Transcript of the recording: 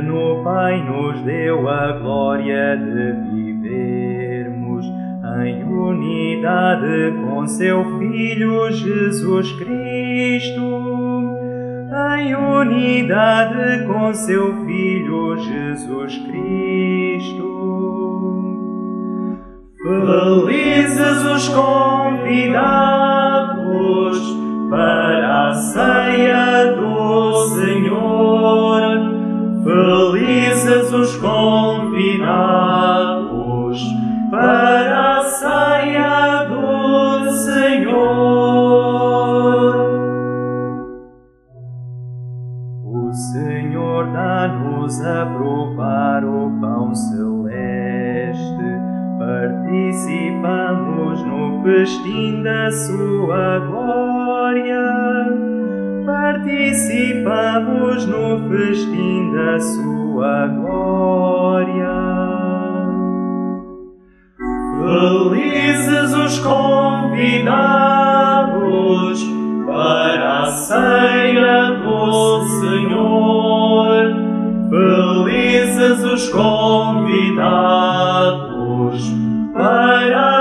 eterno Pai nos deu a glória de vivermos em unidade com seu Filho Jesus Cristo. Em unidade com seu Filho Jesus Cristo. Felizes os convidados para a ceia do Senhor. Felizes os convidados para a ceia do Senhor. O Senhor dá-nos a provar o pão celeste. Participamos no festim da sua glória. Participamos no festim da sua glória. Felizes os convidados para a ceia do Senhor. Felizes os convidados para